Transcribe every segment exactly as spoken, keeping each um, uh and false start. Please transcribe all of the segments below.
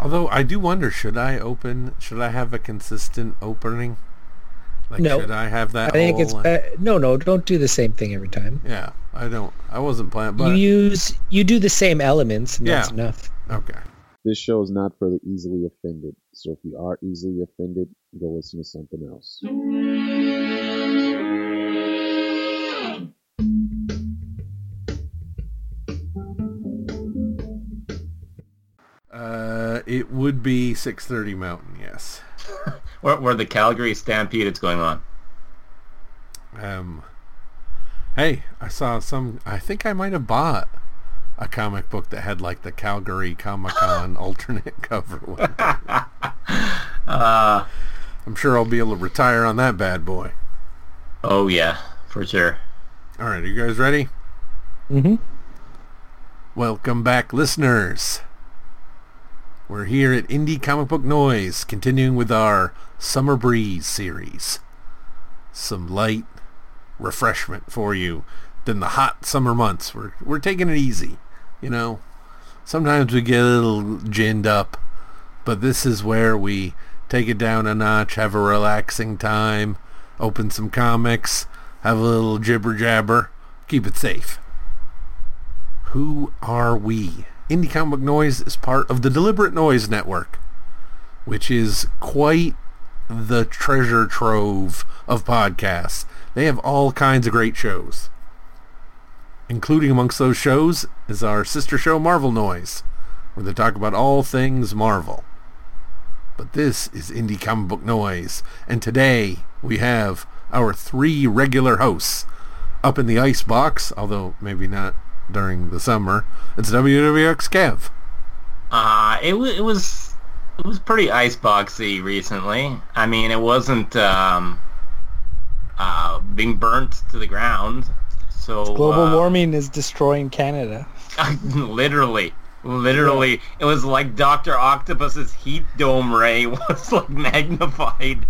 Although I do wonder, should I open? Should I have a consistent opening? Like, no, should I have that? I think whole, it's uh, no, no. Don't do the same thing every time. Yeah, I don't. I wasn't planning, but you use you do the same elements, and yeah. that's enough. Okay. This show is not for the easily offended. So if you are easily offended, go listen to something else. Uh, it would be six thirty Mountain, yes. where, where the Calgary Stampede is going on. Um, hey, I saw some. I think I might have bought a comic book that had like the Calgary Comic Con alternate cover. One uh, I'm sure I'll be able to retire on that bad boy. Oh yeah, for sure. All right, are you guys ready? Mm-hmm. Welcome back, listeners. We're here at Indie Comic Book Noise, continuing with our Summer Breeze series. Some light refreshment for you than the hot summer months. We're we're taking it easy, you know. Sometimes we get a little ginned up, but this is where we take it down a notch, have a relaxing time, open some comics, have a little jibber jabber, keep it safe. Who are we? Indie Comic Book Noise is part of the Deliberate Noise Network, which is quite the treasure trove of podcasts. They have all kinds of great shows. Including amongst those shows is our sister show Marvel Noise, where they talk about all things Marvel. But this is Indie Comic Book Noise, and today we have our three regular hosts. Up in the ice box, although maybe not during the summer, it's W W X Kev. Uh, it, w- it was it was pretty iceboxy recently. I mean, it wasn't um, uh, being burnt to the ground. So Global uh, warming is destroying Canada. literally, literally, it was like Doctor Octopus's heat dome ray was like magnified.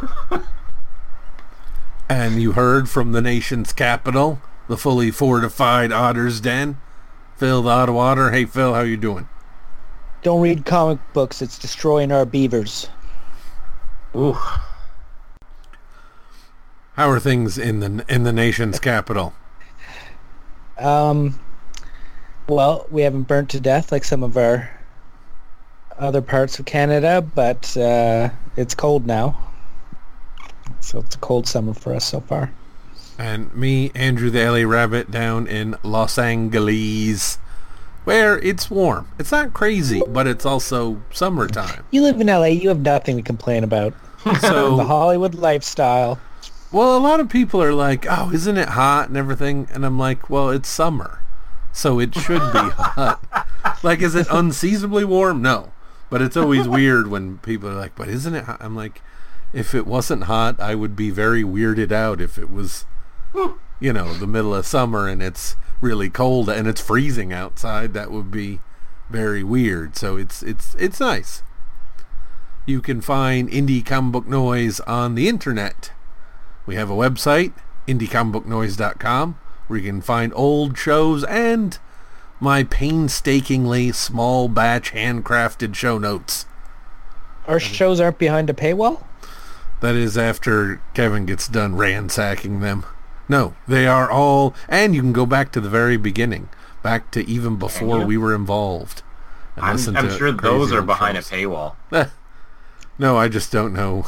And you heard from the nation's capital, the fully fortified Otter's Den, Phil the Ottawa Otter. Hey Phil, how you doing? Don't read comic books. It's destroying our beavers. Ooh. How are things in the in the nation's capital? Um, well, we haven't burnt to death like some of our other parts of Canada, but uh, it's cold now. So it's a cold summer for us so far. And me, Andrew the L A Rabbit, down in Los Angeles, where it's warm. It's not crazy, but it's also summertime. You live in L A, you have nothing to complain about. So the Hollywood lifestyle. Well, a lot of people are like, oh, isn't it hot and everything? And I'm like, well, it's summer, so it should be hot. Like, is it unseasonably warm? No. But it's always weird when people are like, but isn't it hot? I'm like, if it wasn't hot, I would be very weirded out if it was, you know, the middle of summer and it's really cold and it's freezing outside. That would be very weird. So it's it's it's nice. You can find Indie Comic Book Noise on the internet. We have a website, indie comic book noise dot com, where you can find old shows and my painstakingly small batch handcrafted show notes. Our shows aren't behind a paywall? That is after Kevin gets done ransacking them. No, they are all, and you can go back to the very beginning, back to even before we were involved. And I'm, listen I'm to sure those crazy are old behind shows. a paywall. No, I just don't know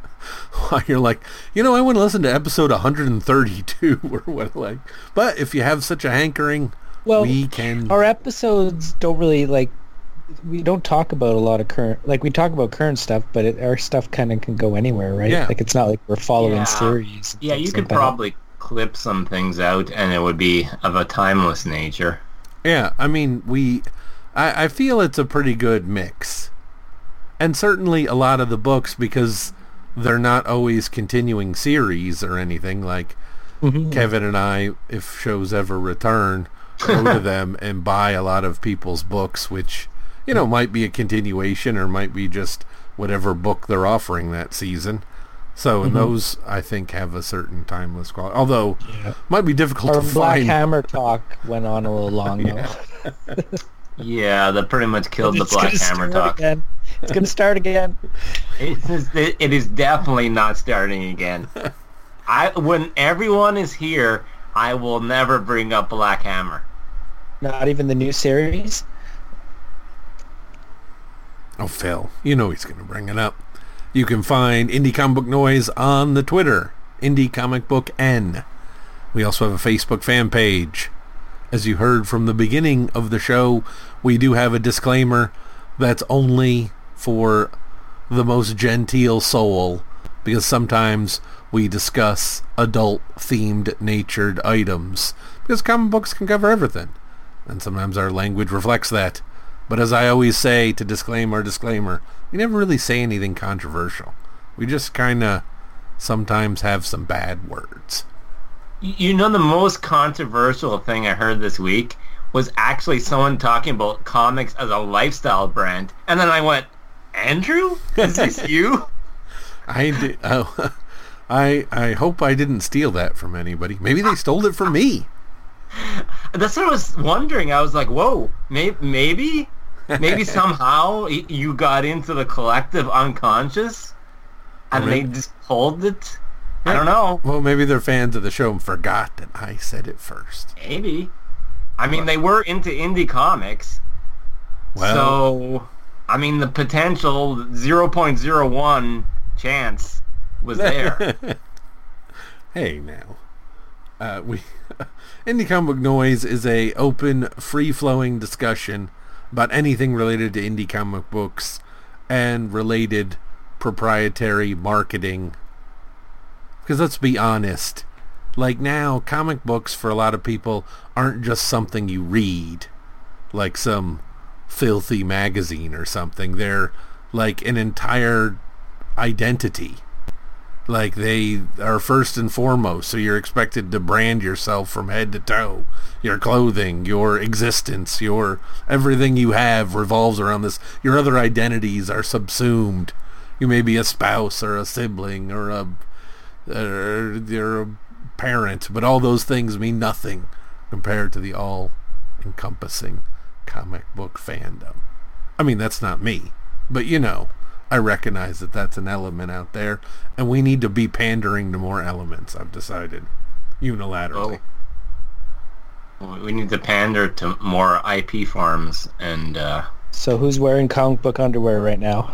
why you're like, you know, I want to listen to episode one hundred thirty-two or what, like. But if you have such a hankering, well, we can. Our episodes don't really like. We don't talk about a lot of current. Like we talk about current stuff, but it, our stuff kind of can go anywhere, right? Yeah. Like it's not like we're following Yeah. series. and Yeah, things you could like that. probably clip some things out and it would be of a timeless nature. Yeah, I mean, we. I, I feel it's a pretty good mix. And certainly a lot of the books, because they're not always continuing series or anything, like Mhm. Kevin and I, if shows ever return, go to them and buy a lot of people's books, which, you know, might be a continuation or might be just whatever book they're offering that season. So, and Mhm. those, I think, have a certain timeless quality. Although, Yeah. might be difficult Our to Black find. Hammer talk went on a little long Yeah. though. Yeah, that pretty much killed the It's Black gonna Hammer start talk. again. It's going to start again. It is, it is definitely not starting again. I when everyone is here, I will never bring up Black Hammer. Not even the new series? Oh, Phil, you know he's going to bring it up. You can find Indie Comic Book Noise on the Twitter, Indie Comic Book N. We also have a Facebook fan page. As you heard from the beginning of the show, we do have a disclaimer that's only for the most genteel soul, because sometimes we discuss adult-themed natured items, because comic books can cover everything, and sometimes our language reflects that. But as I always say to disclaim our disclaimer, we never really say anything controversial. We just kind of sometimes have some bad words. You know, the most controversial thing I heard this week was actually someone talking about comics as a lifestyle brand. And then I went, Andrew? Is this you? I did, oh, I I hope I didn't steal that from anybody. Maybe they stole it from me. That's what I was wondering. I was like, whoa, may- maybe? Maybe somehow y- you got into the collective unconscious and Maybe. they just pulled it? I don't know. Well, maybe they're fans of the show and forgot that I said it first. Maybe. I mean, they were into indie comics. Well, So, I mean, the potential zero point zero one chance was there. hey now. Uh, we Indie Comic Book Noise is a open, free-flowing discussion about anything related to indie comic books and related proprietary marketing. Because let's be honest, like now, comic books for a lot of people aren't just something you read, like some filthy magazine or something. They're like an entire identity. Like they are first and foremost, so you're expected to brand yourself from head to toe. Your clothing, your existence, your everything you have revolves around this. Your other identities are subsumed. You may be a spouse or a sibling or a or you're a parent, but all those things mean nothing compared to the all-encompassing comic book fandom. I mean, that's not me, but you know, I recognize that that's an element out there, and we need to be pandering to more elements, I've decided, unilaterally. Oh. We need to pander to more I P farms and... Uh... So who's wearing comic book underwear right now?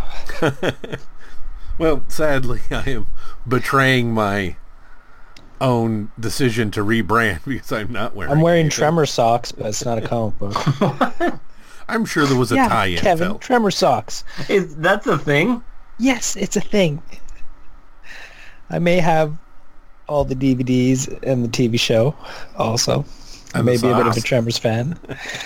Well, sadly, I am betraying my own decision to rebrand because I'm not wearing I'm wearing anything. Tremor socks, but it's not a comic book. I'm sure there was a yeah, tie-in, Kevin, Phil. Tremor socks. Is that's a thing? Yes, it's a thing. I may have all the D V Ds and the T V show also. I And may the be a bit of a socks. Tremors fan.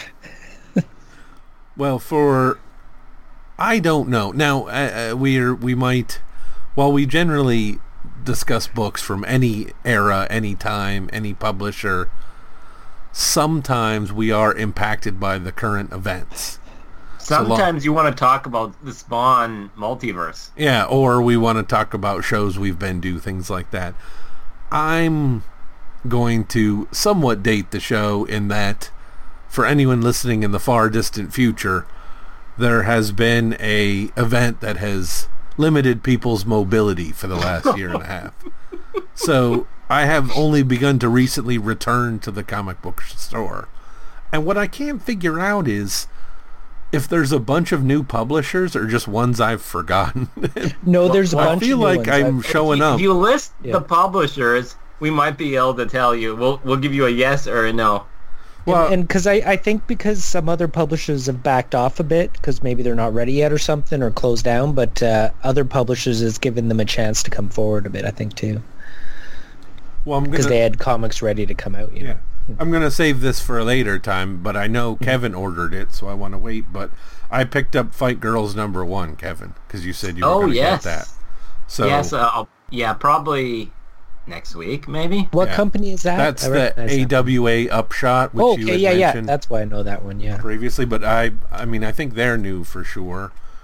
Well, for I don't know. Now uh, uh, we're we might, while we generally discuss books from any era, any time, any publisher, sometimes we are impacted by the current events. Sometimes you want to talk about the Spawn multiverse. Yeah, or we want to talk about shows we've been to, things like that. I'm going to somewhat date the show in that, for anyone listening in the far distant future, there has been a event that has limited people's mobility for the last year and a half. So I have only begun to recently return to the comic book store. And what I can't figure out is if there's a bunch of new publishers or just ones I've forgotten. No, there's a I bunch feel of new like ones. I'm I've- showing If up. you list Yeah. the publishers, we might be able to tell you. We'll we'll give you a yes or a no. Well, and because I, I think because some other publishers have backed off a bit because maybe they're not ready yet or something or closed down, but uh, other publishers has given them a chance to come forward a bit, I think, too. well, I'm Because gonna, they had comics ready to come out, you know. yeah. I'm going to save this for a later time, but I know Kevin ordered it, so I want to wait. But I picked up Fight Girls number one, Kevin, because you said you were Oh going to yes, get that. So yes. Uh, I'll- yeah, probably next week, maybe. What Yeah. company is that? that's I the recognize that. A W A Upshot, which Oh, you okay, had yeah, yeah. mentioned That's why I know that one, yeah. previously. But I, I mean, I think they're new for sure.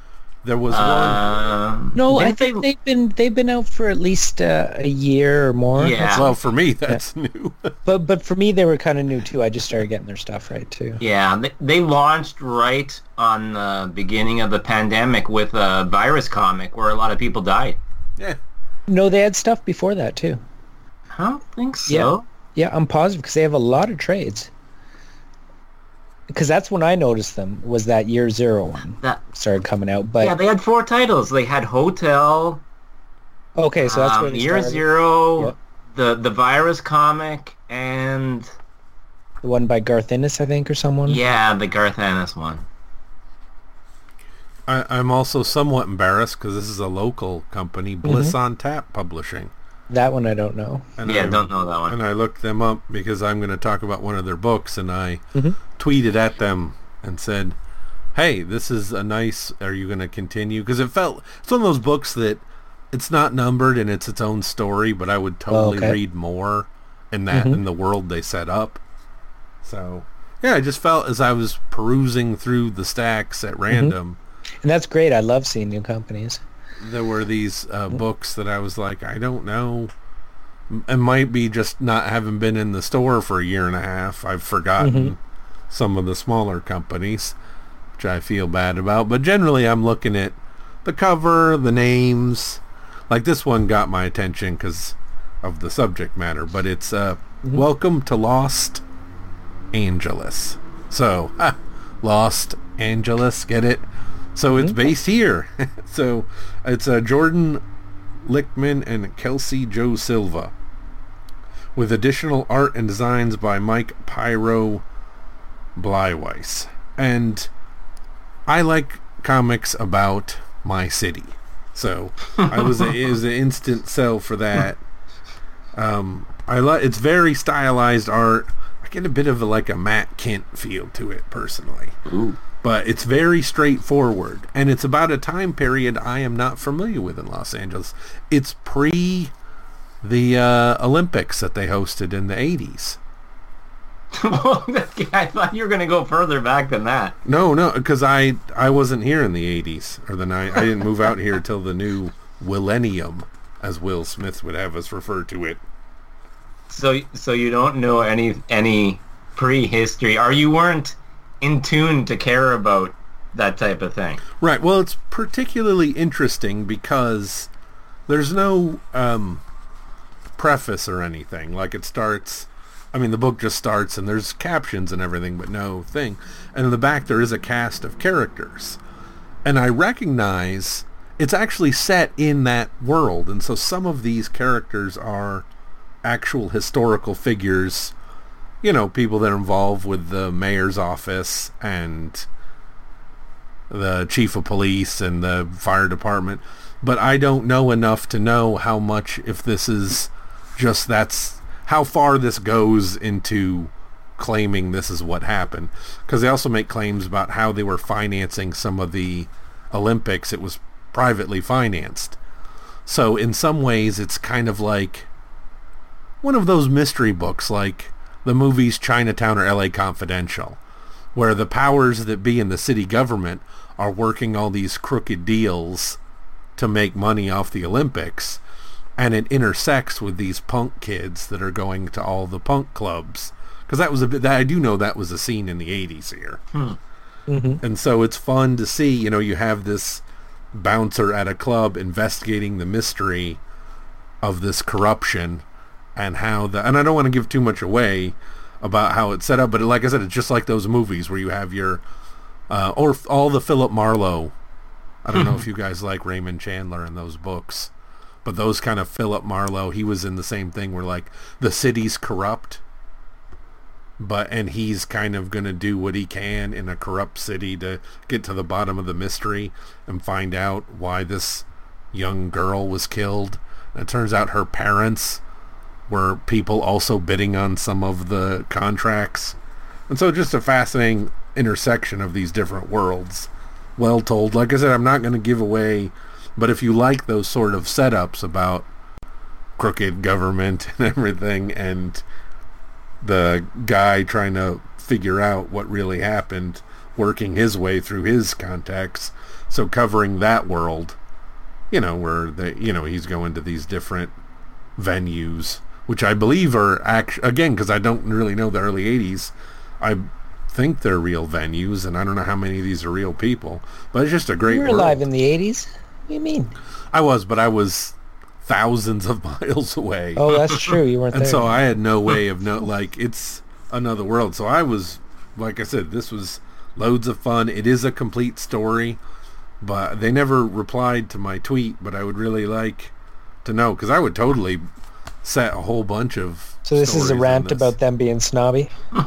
There was one. Uh, No, I didn't think they- they've been they've been out for at least uh, a year or more. Yeah. Well, for me, that's new. But but for me, they were kind of new too. I just started getting their stuff right too. Yeah, they, they launched right on the beginning of the pandemic with a virus comic where a lot of people died. Yeah. No, they had stuff before that too. I don't think so. Yeah. Yeah, I'm positive because they have a lot of trades. Because that's when I noticed them, was that year zero one That, started coming out. But yeah, they had four titles. They had Hotel, okay, so that's um, where they Year started. Zero, Yep. the the virus comic, and The one by Garth Ennis, I think, or someone. yeah, the Garth Ennis one. I, I'm also somewhat embarrassed because this is a local company, Bliss Mm-hmm. on Tap Publishing. That one I don't know. And Yeah, I, don't know that one. And I looked them up because I'm going to talk about one of their books, and I Mhm. tweeted at them and said, hey, this is a nice, are you going to continue? Because it felt, it's one of those books that it's not numbered and it's its own story, but I would totally okay. read more in that, Mhm. in the world they set up. So, yeah, I just felt as I was perusing through the stacks at random, And that's great. I love seeing new companies. there were these uh, books that I was like, I don't know. It might be just not having been in the store for a year and a half. I've forgotten some of the smaller companies, which I feel bad about. But generally, I'm looking at the cover, the names. Like this one got my attention because of the subject matter. But it's uh, Welcome to Lost Angeles. So, ha, Lost Angeles, get it? So it's based here. So it's uh, Jordan Lichtman and Kelsey Joe Silva, with additional art and designs by Mike Pyro Bleiweiss. And I like comics about my city, so I was a, it was an instant sell for that. Um, I like it's very stylized art. I get a bit of a, like a Matt Kent feel to it personally. Ooh. But it's very straightforward, and it's about a time period I am not familiar with in Los Angeles. It's pre the uh, Olympics that they hosted in the eighties. I thought you were going to go further back than that. No, no, because I I wasn't here in the eighties or the nine. I didn't move out here till the new millennium, as Will Smith would have us refer to it. So, so you don't know any any prehistory, or you weren't in tune to care about that type of thing. Right. Well, it's particularly interesting because there's no um, preface or anything. Like it starts, I mean, the book just starts and there's captions and everything, but no thing. And in the back there is a cast of characters. And I recognize it's actually set in that world. And so some of these characters are actual historical figures, you know, people that are involved with the mayor's office and the chief of police and the fire department. But I don't know enough to know how much, if this is just that's how far this goes into claiming this is what happened. Because they also make claims about how they were financing some of the Olympics. It was privately financed. So in some ways it's kind of like one of those mystery books, like the movies Chinatown or L A Confidential, where the powers that be in the city government are working all these crooked deals to make money off the Olympics, and it intersects with these punk kids that are going to all the punk clubs. Because that was a bit, that I do know that was a scene in the eighties here. Hmm. Mm-hmm. And so it's fun to see, you know, you have this bouncer at a club investigating the mystery of this corruption and how the, and I don't want to give too much away about how it's set up, but like I said, it's just like those movies where you have your, uh, or all the Philip Marlowe. I don't know if you guys like Raymond Chandler and those books, but those kind of Philip Marlowe, he was in the same thing where like the city's corrupt, but, and he's kind of going to do what he can in a corrupt city to get to the bottom of the mystery and find out why this young girl was killed. And it turns out her parents were people also bidding on some of the contracts. And so just a fascinating intersection of these different worlds. Well told. Like I said, I'm not going to give away, but if you like those sort of setups about crooked government and everything, and the guy trying to figure out what really happened, working his way through his contacts, So covering that world, you know, where they, you know, he's going to these different venues, which I believe are actually, again, because I don't really know the early eighties, I think they're real venues, and I don't know how many of these are real people, but it's just a great You were world. alive in the eighties? What do you mean? I was, but I was thousands of miles away. Oh, that's true. You weren't And there. so I had no way of know, like, it's another world. So I was, like I said, this was loads of fun. It is a complete story, but they never replied to my tweet, but I would really like to know, because I would totally set a whole bunch of So this is a stories on rant this. about them being snobby?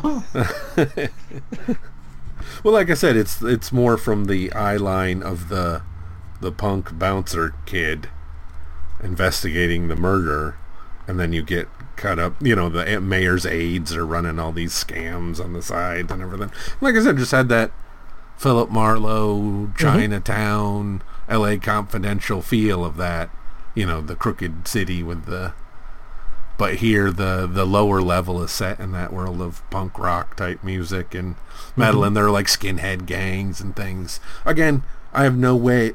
Well, like I said, it's it's more from the eye line of the the punk bouncer kid investigating the murder, and then you get cut up, you know, the mayor's aides are running all these scams on the side and everything. Like I said, just had that Philip Marlowe, Chinatown, L A Confidential feel of that, you know, the crooked city with the, but here the the lower level is set in that world of punk rock type music and metal, and they're like skinhead gangs and things. Again, I have no way,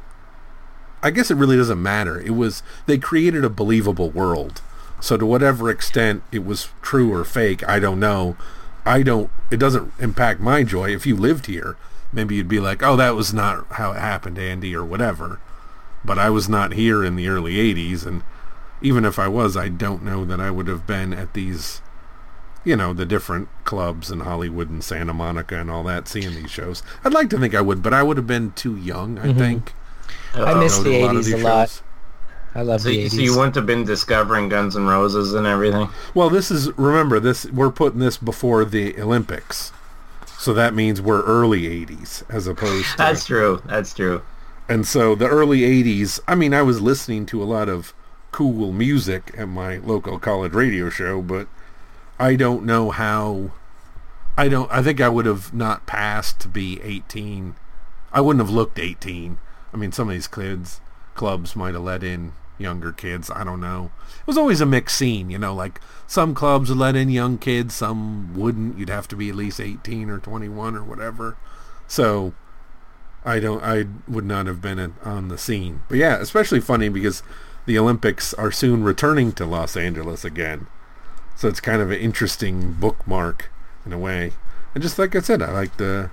I guess it really doesn't matter. It was, they created a believable world. So to whatever extent it was true or fake, I don't know. I don't, it doesn't impact my joy. If you lived here, maybe you'd be like, oh, that was not how it happened, Andy, or whatever. But I was not here in the early eighties, and even if I was, I don't know that I would have been at these, you know, the different clubs in Hollywood and Santa Monica and all that, seeing these shows. I'd like to think I would, but I would have been too young, I think. I Uh, miss go to the a lot of eighties a these lot. shows. I love So, the you- eighties. so you wouldn't have been discovering Guns N' Roses and everything? Well, this is, remember, this, we're putting this before the Olympics. So that means we're early eighties as opposed to... That's true. That's true. And so the early eighties, I mean, I was listening to a lot of cool music at my local college radio show, but I don't know how, I don't, I think I would have not passed to be eighteen. I wouldn't have looked eighteen. I mean, some of these kids, clubs might have let in younger kids. I don't know. It was always a mixed scene, you know, like some clubs would let in young kids, some wouldn't. You'd have to be at least eighteen or twenty-one or whatever. So I don't, I would not have been in, on the scene. But yeah, especially funny because the Olympics are soon returning to Los Angeles again. So it's kind of an interesting bookmark in a way. And just like I said, I like the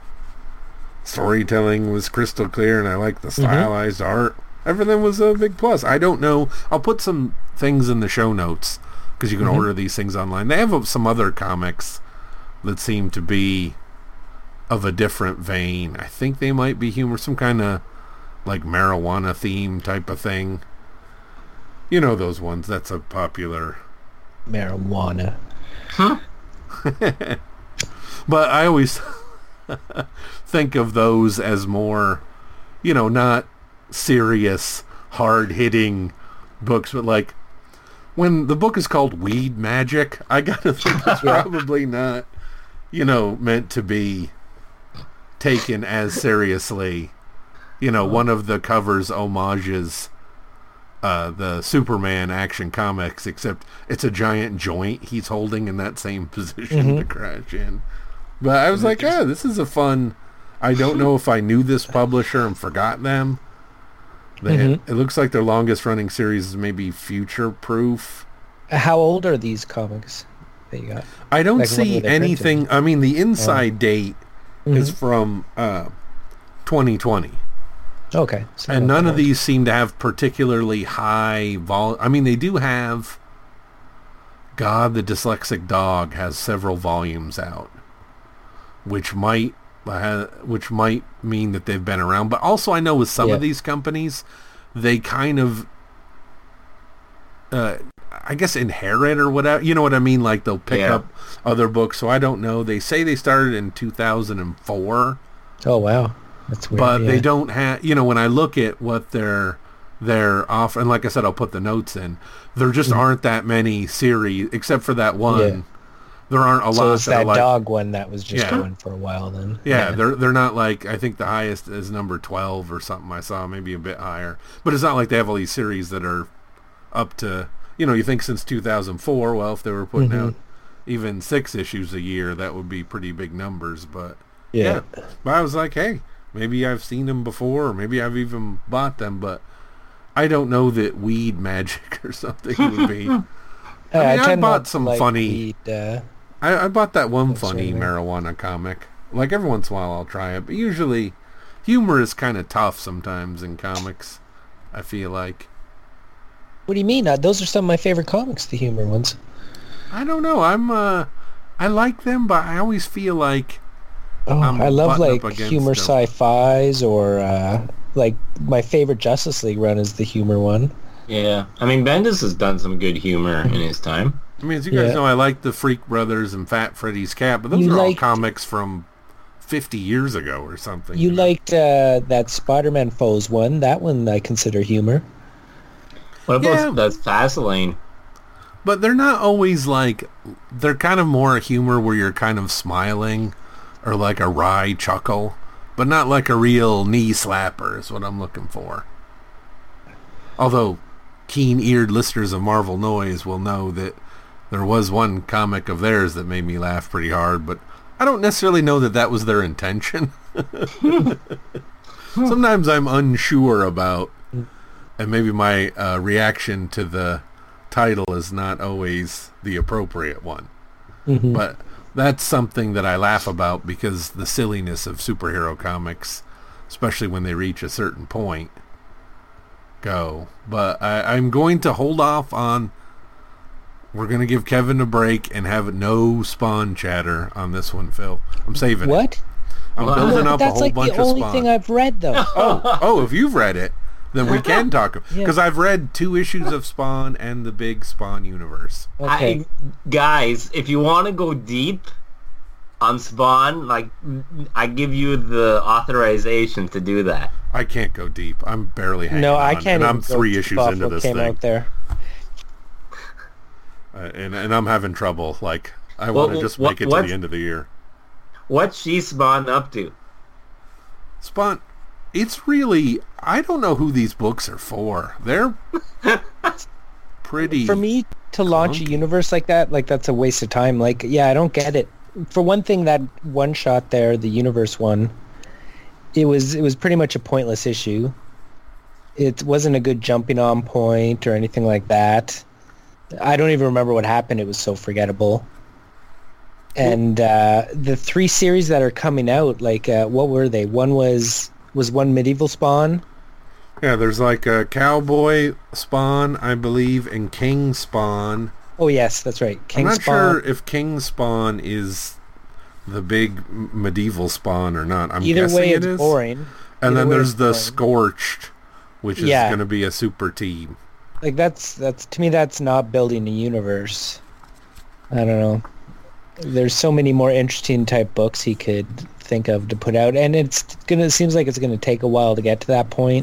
storytelling was crystal clear, and I like the stylized art. Everything was a big plus. I don't know. I'll put some things in the show notes because you can order these things online. They have some other comics that seem to be of a different vein. I think they might be humor, some kind of like marijuana theme type of thing. You know those ones. That's a popular. Marijuana. But I always think of those as more, you know, not serious, hard-hitting books, but like when the book is called Weed Magic, I gotta think it's probably not, you know, meant to be taken as seriously. You know, one of the covers homages uh, the Superman Action Comics, except it's a giant joint he's holding in that same position to crash in. But I was like, oh, this is a fun... I don't know if I knew this publisher and forgot them. They, Mhm. It looks like their longest running series is maybe Future Proof. How old are these comics that you got? I don't Like, when see were they anything... printed? I mean, the inside date is Mhm. from uh, twenty twenty. Okay. so And not none that of old. these seem to have particularly high vol. I mean, they do have. God, the Dyslexic Dog has several volumes out, which might uh, which might mean that they've been around. But also, I know with some Yeah. of these companies, they kind of, uh, I guess, inherit or whatever. You know what I mean? Like they'll pick Yeah. up other books. So I don't know. They say they started in two thousand four. Oh, wow. That's weird. But yeah. they don't have, you know, when I look at what they're they're offering, and like I said, I'll put the notes in, there just aren't that many series, except for that one. Yeah. There aren't a So lot it's that are that like, dog one that was just Yeah. going for a while then. yeah, they're they're not like, I think the highest is number twelve or something I saw, maybe a bit higher. But it's not like they have all these series that are up to, you know, you think since two thousand four, well, if they were putting Mhm. out even six issues a year, that would be pretty big numbers, but Yeah. yeah. But I was like, hey, Maybe I've seen them before, or maybe I've even bought them, but I don't know that weed magic or something would be. I mean, I, I, tend bought not to some like funny. weed, uh, I, I bought that one That's funny right. marijuana comic. Like every once in a while, I'll try it, but usually, humor is kind of tough sometimes in comics. I feel like. what do you mean? Uh, those are some of my favorite comics, the humor ones. I don't know. I'm. Uh, I like them, but I always feel like. Oh, I'm I love buttoned up like against humor them. sci-fis, or uh, like my favorite Justice League run is the humor one. Yeah, I mean Bendis has done some good humor in his time. I mean, as you guys Yeah. know, I like the Freak Brothers and Fat Freddy's Cat, but those You are all liked- comics from fifty years ago or something. You know? liked uh, that Spider-Man Foes one. That one I consider humor. What about Yeah. that's Fastlane? But they're not always like, they're kind of more humor where you're kind of smiling or like a wry chuckle, but not like a real knee slapper is what I'm looking for. Although keen-eared listeners of Marvel Noise will know that there was one comic of theirs that made me laugh pretty hard, but I don't necessarily know that that was their intention. Sometimes I'm unsure about, and maybe my uh, reaction to the title is not always the appropriate one. Mhm. But that's something that I laugh about because the silliness of superhero comics, especially when they reach a certain point, go. But I, I'm going to hold off on... We're going to give Kevin a break and have no Spawn chatter on this one, Phil. I'm saving it. What? I'm Well, building No, up a that's whole like bunch the of only Spawn. thing I've read, though. Oh, oh, if you've read it, then we can talk. Yeah. Because I've read two issues of Spawn and the big Spawn universe. Okay. I, guys, if you want to go deep on Spawn, like I give you the authorization to do that. I can't go deep. I'm barely hanging No, on. I can't. And I'm even go three deep issues off into what this came thing. out there. Uh, and, and I'm having trouble. Like, I Well, want to just what- make it to what's- the end of the year. What's she Spawn up to? Spawn, it's really... I don't know who these books are for. They're pretty... For me to launch a clunky. universe like that, like that's a waste of time. Like, yeah, I don't get it. For one thing, that one shot there, the universe one, it was it was pretty much a pointless issue. It wasn't a good jumping on point or anything like that. I don't even remember what happened. It was so forgettable. And uh, the three series that are coming out, like uh, what were they? One was was one Medieval Spawn. Yeah, there's like a Cowboy Spawn, I believe, and King Spawn. Oh yes, that's right. King I'm not Spawn. sure if King Spawn is the big m- medieval Spawn or not. I'm Either guessing way, it it's is. boring. And Either then way, there's it's the boring. Scorched, which is Yeah. going to be a super team. Like that's that's to me that's not building a universe. I don't know. There's so many more interesting type books he could think of to put out, and it's gonna it seems like it's gonna take a while to get to that point.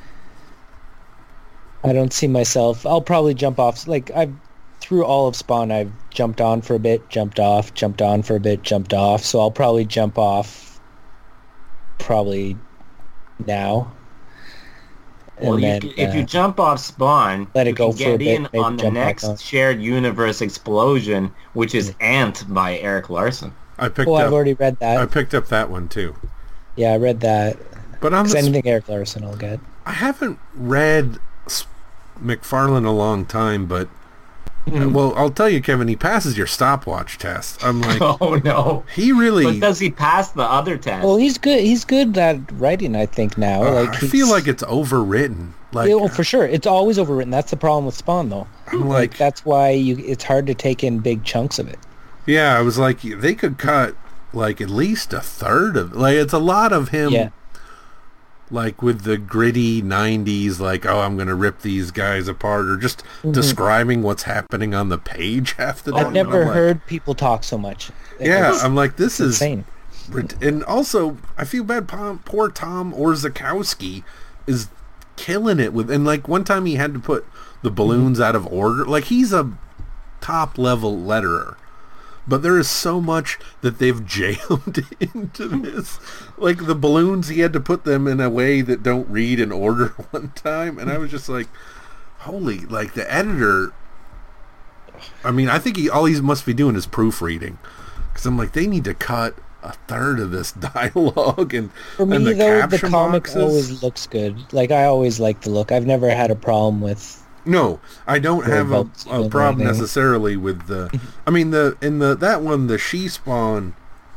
I don't see myself. I'll probably jump off. Like I've through all of Spawn, I've jumped on for a bit, jumped off, jumped on for a bit, jumped off. So I'll probably jump off. Probably now. Well, And you, then, c- if you uh, jump off Spawn, let it you go can for a get bit, in maybe on the jump back next on. shared universe explosion, which is Ant by Eric Larson. I picked Oh, I've up. already read that. I picked up that one too. Yeah, I read that. But on Because the, s- anything Eric Larson I'll get. I haven't read S- McFarlane a long time, but Mm-hmm. well, I'll tell you, Kevin, he passes your stopwatch test. I'm like, Oh no! he really. But does he pass the other test? Well, he's good. He's good at writing, I think now. uh, like I he's, feel like it's overwritten. Like Yeah, well, for sure, it's always overwritten. That's the problem with Spawn, though. I'm Like like, that's why you. It's hard to take in big chunks of it. yeah, I was like, they could cut like at least a third of. Like it's a lot of him. Yeah. Like with the gritty nineties, like, oh, I'm going to rip these guys apart, or just describing what's happening on the page half the time. I've and never I'm like, heard people talk so much. Yeah, It's I'm like, this is insane. rid- and also I feel bad. Pom- Poor Tom Orzakowski is killing it with, and like one time he had to put the balloons out of order. Like he's a top level letterer, but there is so much that they've jammed into this. Like the balloons, he had to put them in a way that don't read in order one time, and I was just like, holy! Like the editor. I mean, I think he all he must be doing is proofreading, because I'm like, they need to cut a third of this dialogue and For me, and the though, the caption comic boxes. always looks good. Like, I always like the look. I've never had a problem with... No, I don't Very have a, bulky a and problem everything. necessarily with the. I mean, the in the that one, the She Spawn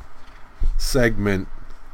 segment,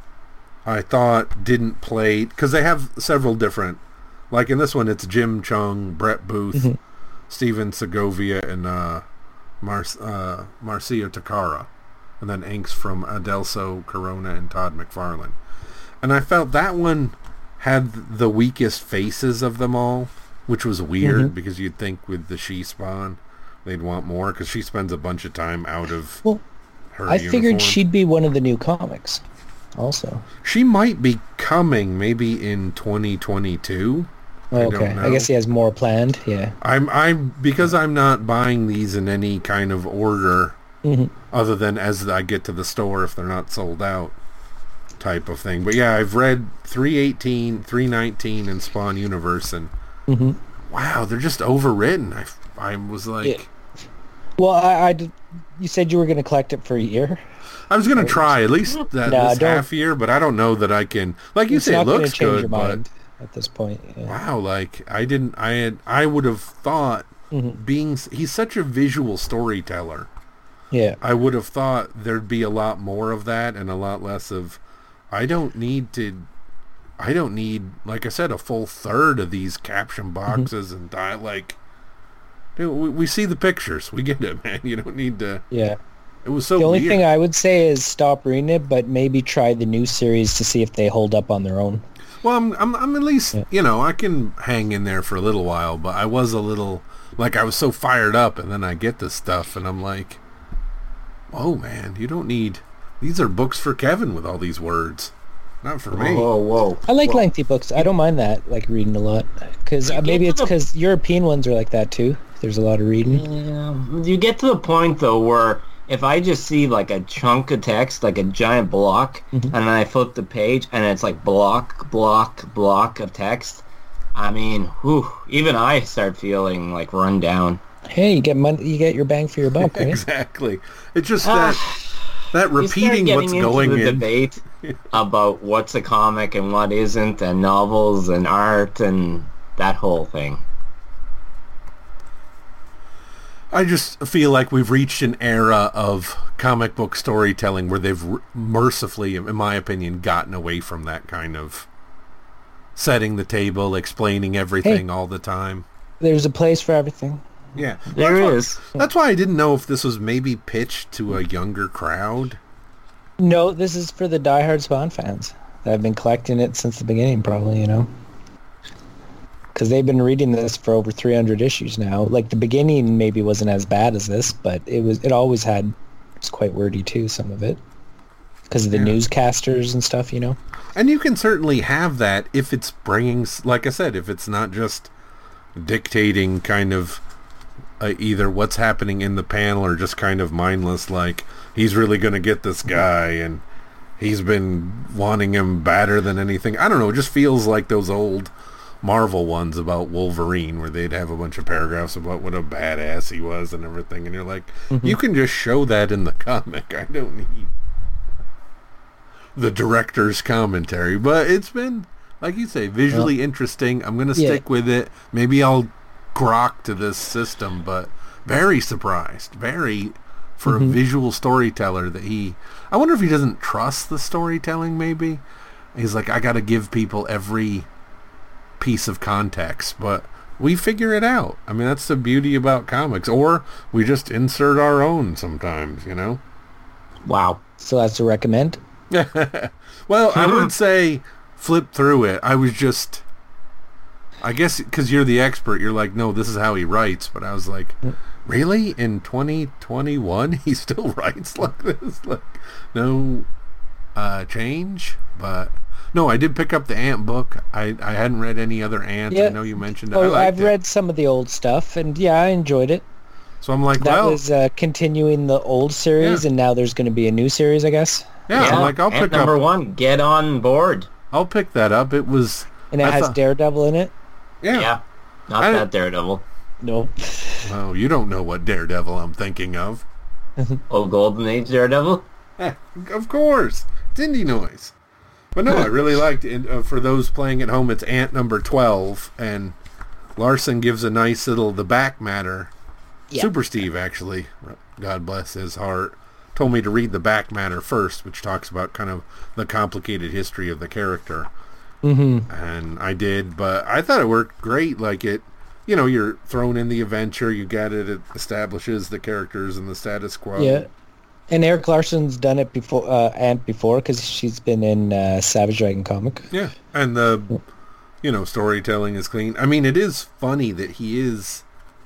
I thought didn't play because they have several different. Like in this one, it's Jim Chung, Brett Booth, Mhm. Steven Segovia, and uh, Mar- uh, Marcio Takara, and then inks from Adelso Corona and Todd McFarlane. And I felt that one had the weakest faces of them all, which was weird Mhm. because you'd think with the She Spawn they'd want more because she spends a bunch of time out of Well, her I uniform. figured she'd be one of the new comics also. She might be coming maybe in twenty twenty-two. I don't Okay. I know. guess he has more planned. Yeah. I'm I'm because I'm not buying these in any kind of order hmm other than as I get to the store if they're not sold out type of thing. But yeah, I've read three eighteen, three nineteen, and Spawn Universe, and hmm wow, they're just overwritten. I, I was like, Yeah. Well, I, I did- you said you were going to collect it for a year. I was gonna try at least that No, this don't- half year, but I don't know that I can. Like you It's say, it not gonna looks change good, your but mind at this point. Yeah. wow, like I didn't. I had. I would have thought Mhm. being he's such a visual storyteller. Yeah. I would have thought there'd be a lot more of that and a lot less of. I don't need to. I don't need, like I said, a full third of these caption boxes and di- like. Dude, we, we see the pictures. We get it, man. You don't need to. Yeah. It was so The only weird. thing I would say is stop reading it, but maybe try the new series to see if they hold up on their own. Well, I'm, I'm, I'm at least, Yeah. you know, I can hang in there for a little while, but I was a little, like, I was so fired up, and then I get this stuff, and I'm like, oh, man, you don't need, these are books for Kevin with all these words, not for me. Whoa, whoa. I like Whoa. lengthy books. I don't mind that, like reading a lot, because You get maybe to it's the- because European ones are like that too. There's a lot of reading. Yeah. You get to the point though where if I just see like a chunk of text, like a giant block, Mhm. and then I flip the page and it's like block, block, block of text, I mean, whew, even I start feeling like run down. Hey, you get money, you get your bang for your buck, right? Exactly. It's just Ah, that, that You start repeating getting what's into going the in. debate about what's a comic and what isn't, and novels and art and that whole thing. I just feel like we've reached an era of comic book storytelling where they've r- mercifully, in my opinion, gotten away from that kind of setting the table, explaining everything all the time. There's a place for everything. Yeah. There that's why, is. That's why I didn't know if this was maybe pitched to a younger crowd. No, this is for the diehard Spawn fans that have been collecting it since the beginning, probably, you know. Because they've been reading this for over three hundred issues now. Like, the beginning maybe wasn't as bad as this, but it was. It always had... It's quite wordy, too, some of it. Because of the Yeah. newscasters and stuff, you know. And you can certainly have that if it's bringing, s- like I said, if it's not just dictating kind of uh, either what's happening in the panel or just kind of mindless, like he's really going to get this guy and he's been wanting him badder than anything. I don't know. It just feels like those old Marvel ones about Wolverine where they'd have a bunch of paragraphs about what a badass he was and everything. And you're like, Mhm. you can just show that in the comic. I don't need the director's commentary, but it's been, like you say, visually interesting. I'm gonna Yeah. stick with it. Maybe I'll grok to this system, but very surprised, very for Mhm. a visual storyteller that he. I wonder if he doesn't trust the storytelling. Maybe he's like, I got to give people every piece of context, but we figure it out. I mean, that's the beauty about comics, or we just insert our own sometimes. You know. Wow. So that's a recommend. Well, I would say flip through it. I was just, I guess, because you're the expert, you're like, no, this is how he writes. But I was like, really? In twenty twenty-one, he still writes like this? Like, no uh, change? But, no, I did pick up the Ant book. I, I hadn't read any other Ant. I Yeah. know you mentioned it. I Oh, liked I've it. read some of the old stuff, and yeah, I enjoyed it. So I'm like, That well, was uh, continuing the old series, Yeah. and now there's going to be a new series, I guess. yeah, I'm like, I'll Ant pick number up, one, get on board. I'll pick that up. It was, And it I has thought- Daredevil in it. yeah. Yeah. Not I- that Daredevil. No. Oh, you don't know what Daredevil I'm thinking of. Oh, Golden Age Daredevil? Of course. It's Indie Noise. But no, I really liked it. Uh, for those playing at home, it's Ant number twelve, and Larson gives a nice little, the back matter. Yeah. Super Steve, actually, God bless his heart, told me to read the back matter first, which talks about kind of the complicated history of the character. Mm-hmm. And I did, but I thought it worked great. Like it, you know, you're thrown in the adventure, you get it, it establishes the characters and the status quo. Yeah. And Eric Larson's done it before, uh, Ant before, because she's been in uh, Savage Dragon comic. Yeah, and the, you know, storytelling is clean. I mean, it is funny that he is,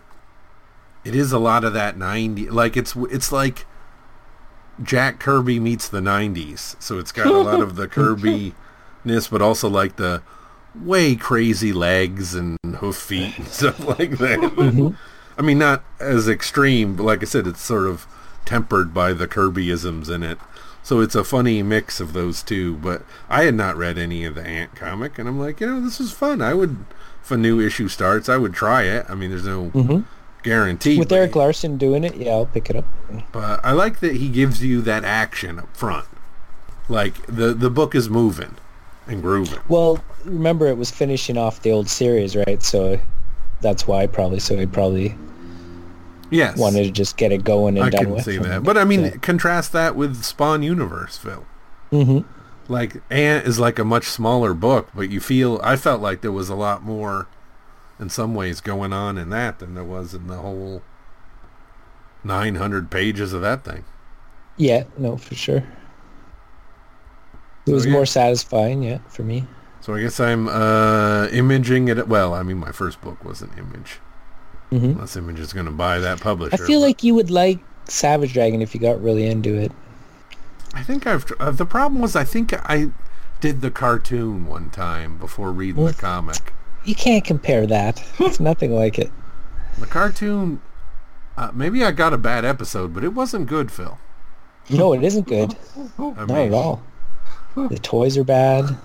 it is a lot of that ninety, like it's, it's like Jack Kirby meets the nineties. So it's got a lot of the Kirby-ness, but also like the way crazy legs and hoof feet and stuff like that. Mm-hmm. I mean, not as extreme, but like I said, it's sort of tempered by the Kirbyisms in it. So it's a funny mix of those two. But I had not read any of the Ant comic, and I'm like, you know, this is fun. I would, if a new issue starts, I would try it. I mean, there's no mm-hmm. guarantee. With Eric Larson doing it, yeah, I'll pick it up. But I like that he gives you that action up front. Like, the, the book is moving and grooving. Well, remember, it was finishing off the old series, right? So that's why probably, so he probably... Yes. Wanted to just get it going and I done can with. see that. But I mean, yeah. Contrast that with Spawn Universe, Phil. Mm-hmm. Like, Ant is like a much smaller book, but you feel, I felt like there was a lot more, in some ways, going on in that than there was in the whole nine hundred pages of that thing. Yeah, no, for sure. It was so, yeah. more satisfying, yeah, for me. So I guess I'm uh, imaging it. Well, I mean, my first book was an Image. Mm-hmm. Unless Image is going to buy that publisher. I feel but like you would like Savage Dragon if you got really into it. I think I've... Uh, the problem was I think I did the cartoon one time before reading well, the comic. You can't compare that. It's nothing like it. The cartoon... Uh, maybe I got a bad episode, but it wasn't good, Phil. No, it isn't good. I Not mean, at all. The toys are bad.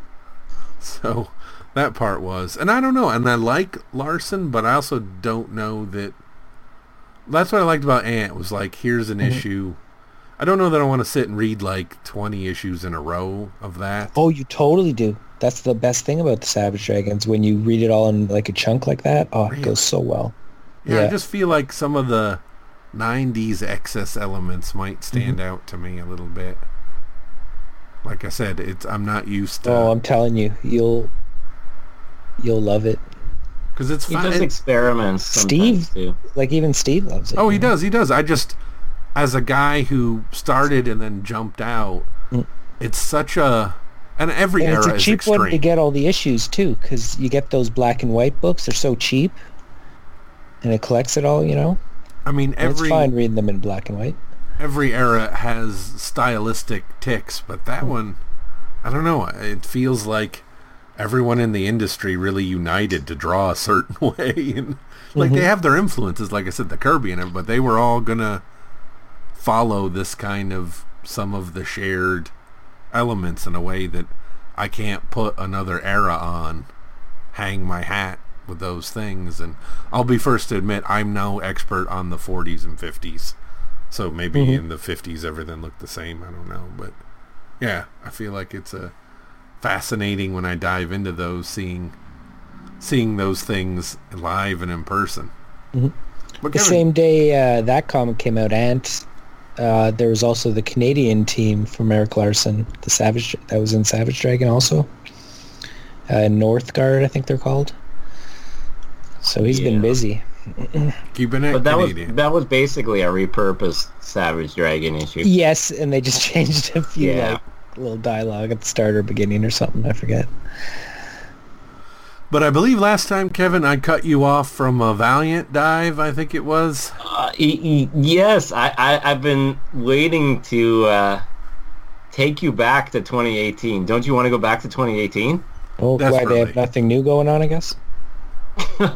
So... That part was. And I don't know. And I like Larson, but I also don't know that... That's what I liked about Ant, was like, here's an mm-hmm. issue. I don't know that I want to sit and read like twenty issues in a row of that. Oh, you totally do. That's the best thing about the Savage Dragons. When you read it all in like a chunk like that, oh, really? It goes so well. Yeah, yeah, I just feel like some of the nineties excess elements might stand mm-hmm. out to me a little bit. Like I said, it's I'm not used to... Oh, I'm telling you, you'll... You'll love it. Because it's he fun. does experiments Steve, too. Like even Steve loves it. Oh, he know? does, he does. I just, as a guy who started and then jumped out, mm. it's such a, and every and era is extreme. It's a cheap one to get all the issues too, because you get those black and white books. They're so cheap, and it collects it all. You know. I mean, every. And it's fine reading them in black and white. Every era has stylistic ticks, but that mm. one, I don't know. It feels like everyone in the industry really united to draw a certain way. And like mm-hmm. they have their influences, like I said, the Kirby and everything, but they were all gonna follow this kind of some of the shared elements in a way that I can't put another era on, hang my hat with those things. And I'll be first to admit I'm no expert on the forties and fifties. So maybe mm-hmm. in the fifties everything looked the same, I don't know. But yeah, I feel like it's a fascinating when I dive into those, seeing seeing those things live and in person. Mm-hmm. The Kevin, same day uh, that comic came out, Ant, uh, there was also the Canadian team from Eric Larson, the Savage that was in Savage Dragon also. Uh, Northgard, I think they're called. So he's yeah. been busy. Keeping it but that Canadian. was that was basically a repurposed Savage Dragon issue. Yes, and they just changed a few yeah. like little dialogue at the start or beginning or something, I forget. But I believe last time, Kevin, I cut you off from a Valiant dive, I think it was. Uh, e- e- yes, I, I, I've been waiting to uh, take you back to twenty eighteen. Don't you want to go back to twenty eighteen? Oh, why they have nothing new going on, I guess? I,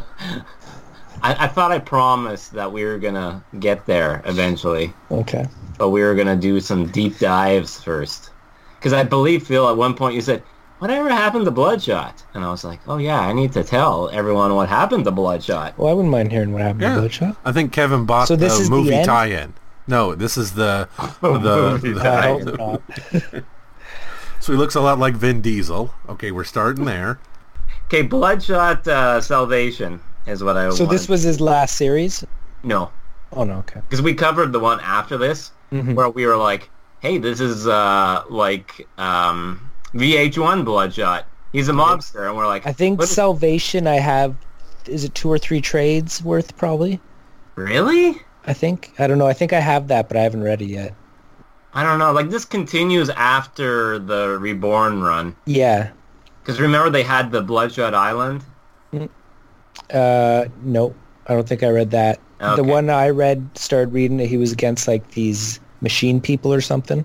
I thought I promised that we were going to get there eventually. Okay. But we were going to do some deep dives first. Because I believe, Phil, at one point you said, whatever happened to Bloodshot? And I was like, oh yeah, I need to tell everyone what happened to Bloodshot. Well, I wouldn't mind hearing what happened yeah. to Bloodshot. I think Kevin bought so the movie the tie-in. No, this is the Oh, the, movie the- I Right. hope not. so he looks a lot like Vin Diesel. Okay, we're starting there. Okay, Bloodshot uh, Salvation is what I So wanted. this was his last series? No, Oh, no, okay. because we covered the one after this, Mhm. where we were like, hey, this is uh, like um, V H one Bloodshot. He's a mobster, and we're like, I think what is- Salvation I have, is it two or three trades worth probably? really? I think. I don't know. I think I have that, but I haven't read it yet. I don't know. Like, this continues after the Reborn run. Yeah. Because remember they had the Bloodshot Island? Uh, nope. I don't think I read that. The Okay. one I read, started reading it, he was against like these machine people or something.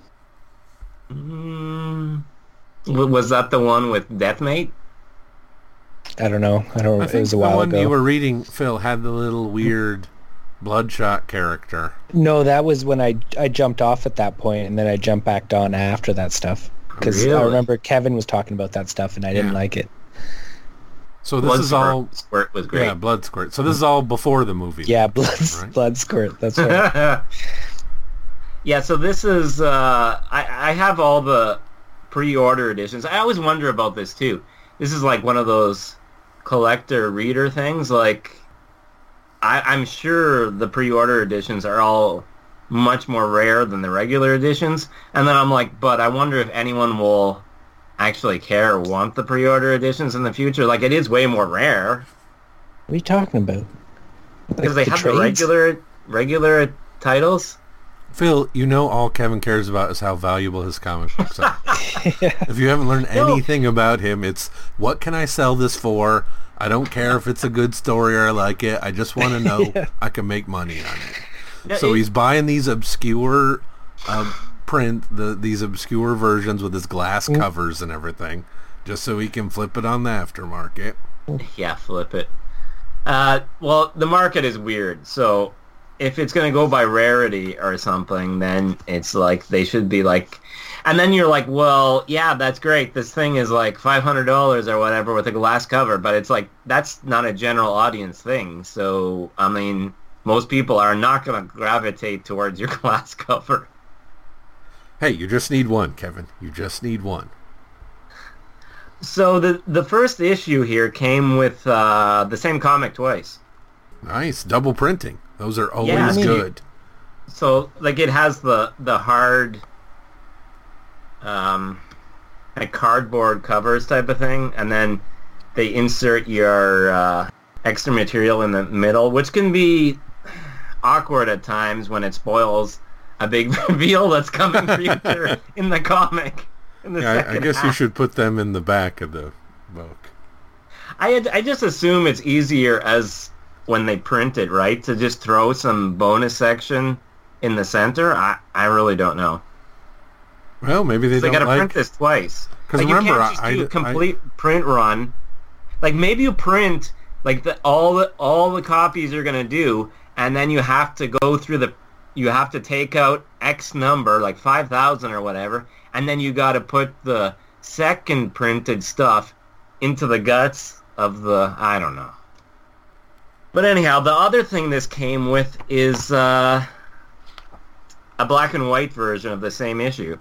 Mm, w- was that the one with Deathmate? I don't know. I don't. I It think was a the while one ago. you were reading, Phil, had the little weird Bloodshot character. No, that was when I I jumped off at that point, and then I jumped back on after that stuff. Because I Really? remember Kevin was talking about that stuff, and I didn't Yeah. like it. So this is all Squirt was great. yeah, blood squirt. So this is all before the movie. Yeah, blood Right. blood squirt. That's right. Yeah, so this is, uh, I, I have all the pre-order editions. I always wonder about this, too. This is like one of those collector-reader things. Like, I, I'm sure the pre-order editions are all much more rare than the regular editions. And then I'm like, but I wonder if anyone will actually care or want the pre-order editions in the future. Like, it is way more rare. What are you talking about? Because Like they have trades? the regular regular titles. Phil, you know all Kevin cares about is how valuable his comic books are. Yeah. If you haven't learned No. anything about him, it's what can I sell this for? I don't care if it's a good story or I like it. I just want to know Yeah. I can make money on it. Yeah, So it- he's buying these obscure uh, print, the these obscure versions with his glass Mm. covers and everything, just so he can flip it on the aftermarket. Yeah, flip it. Uh, well, the market is weird. So if it's going to go by rarity or something, then it's like they should be like... And then you're like, well, yeah, that's great. This thing is like five hundred dollars or whatever with a glass cover. But it's like, that's not a general audience thing. So, I mean, most people are not going to gravitate towards your glass cover. Hey, you just need one, Kevin. You just need one. So the the first issue here came with uh, the same comic twice. Nice. Double printing. Those are always Yeah, I mean- good. So like it has the the hard, um, like cardboard covers type of thing, and then they insert your uh, extra material in the middle, which can be awkward at times when it spoils a big reveal that's coming future in the comic. In the Yeah, I, I second guess you half. should put them in the back of the book. I had, I just assume it's easier as when they print it, right, to just throw some bonus section in the center. I, I really don't know. Well, maybe they They don't got to like... print this twice. 'Cause like, remember, you can't just I- do I- a complete print run. Like maybe you print like the all the all the copies you're gonna do, and then you have to go through the. You have to take out X number, like five thousand or whatever, and then you got to put the second printed stuff into the guts of the. I don't know. But anyhow, the other thing this came with is uh, a black and white version of the same issue.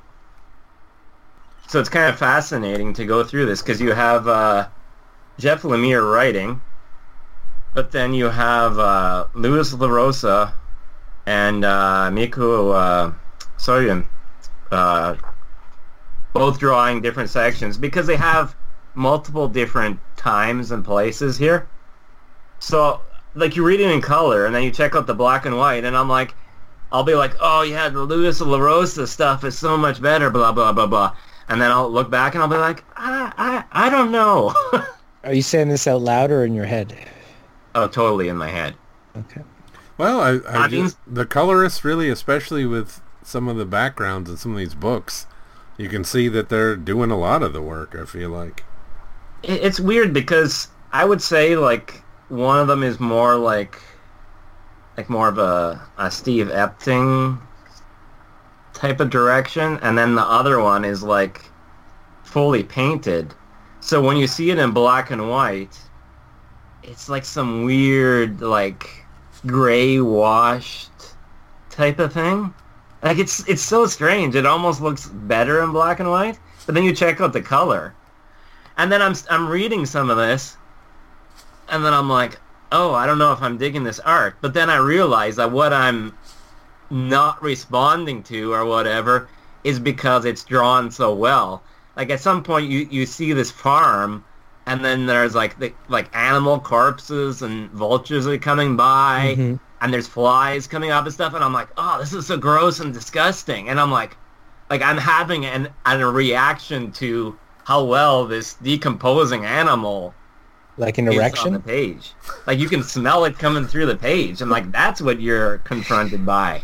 So it's kind of fascinating to go through this because you have uh, Jeff Lemire writing, but then you have uh, Louis LaRosa and uh, Miku uh, Soyun uh, both drawing different sections because they have multiple different times and places here. So, like, you read it in color, and then you check out the black and white, and I'm like, I'll be like, oh, yeah, the Louis LaRosa stuff is so much better, blah, blah, blah, blah. And then I'll look back, and I'll be like, I, I, I don't know. Are you saying this out loud or in your head? Oh, totally in my head. Okay. Well, I, I I mean- just, the colorists really, especially with some of the backgrounds in some of these books, you can see that they're doing a lot of the work, I feel like. It, it's weird because I would say, like, one of them is more like, like more of a, a Steve Epting type of direction, and then the other one is, like, fully painted. So when you see it in black and white, it's like some weird, like, gray washed type of thing. Like it's it's so strange. It almost looks better in black and white, but then you check out the color, and then I'm I'm reading some of this, and then I'm like, oh, I don't know if I'm digging this art. But then I realize that what I'm not responding to or whatever is because it's drawn so well. Like at some point you, you see this farm, and then there's like the, like animal corpses and vultures are coming by, mm-hmm. and there's flies coming up and stuff, and I'm like, oh, this is so gross and disgusting. And I'm like, like I'm having an, an a reaction to how well this decomposing animal like an is erection on the page. Like you can smell it coming through the page, and like that's what you're confronted by.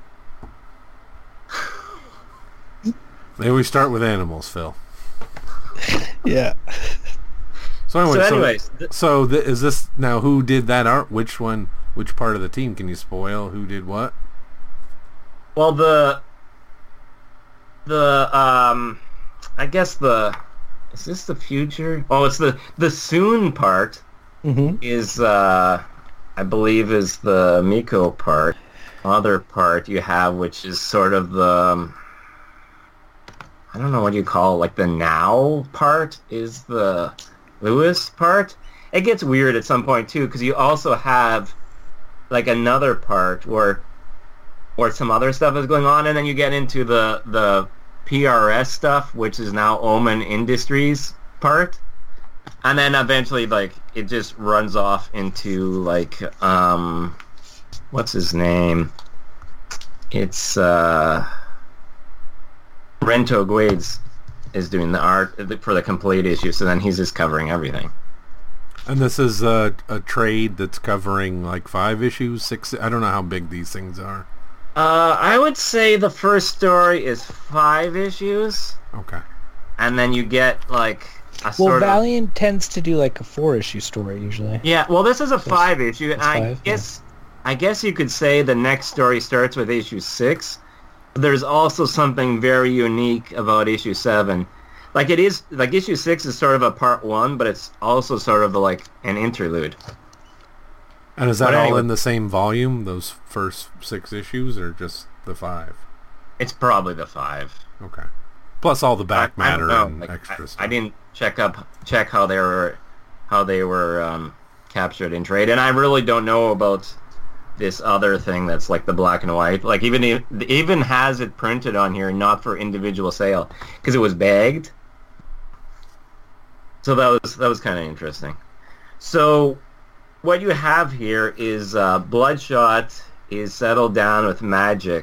Maybe we start with animals, Phil. Yeah. So, anyway, so anyways, so, th- so th- is this now? Who did that art? Which one? Which part of the team? Can you spoil who did what? Well, the the um, I guess the is this the future? Oh, it's the the soon part mm-hmm. is uh, I believe is the Miko part. Other part you have, which is sort of the um, I don't know what you call it, like the now part is the Lewis part. It gets weird at some point too, because you also have like another part where where some other stuff is going on, and then you get into the the P R S stuff, which is now Omen Industries part, and then eventually like it just runs off into like um what's his name? It's uh Rento Guades is doing the art for the complete issue, so then he's just covering everything. And this is a, a trade that's covering like five issues, six. I don't know how big these things are. Uh, I would say the first story is five issues. Okay. And then you get like a well, sort Valiant of... tends to do like a four-issue story usually. Yeah, well, this is a five-issue, and I five, guess yeah. I guess you could say the next story starts with issue six. There's also something very unique about issue seven. Like it is, like issue six is sort of a part one, but it's also sort of like an interlude. And is that but all anyway, in the same volume, those first six issues, or just the five? It's probably the five. Okay. Plus all the back I, I matter don't know. and like, extra I, stuff. I didn't check up check how they were how they were um, captured in trade, and I really don't know about this other thing that's like the black and white. Like even it even has it printed on here, not for individual sale, because it was bagged. So that was that was kind of interesting. So what you have here is uh, Bloodshot is settled down with Magik.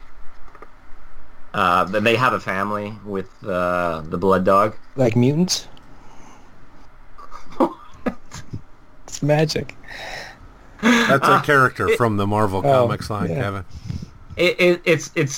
Uh, then they have a family with uh, the Blood Dog. Like mutants? It's magic. That's a Uh, character it- from the Marvel Oh, Comics line, yeah. Kevin. It, it it's it's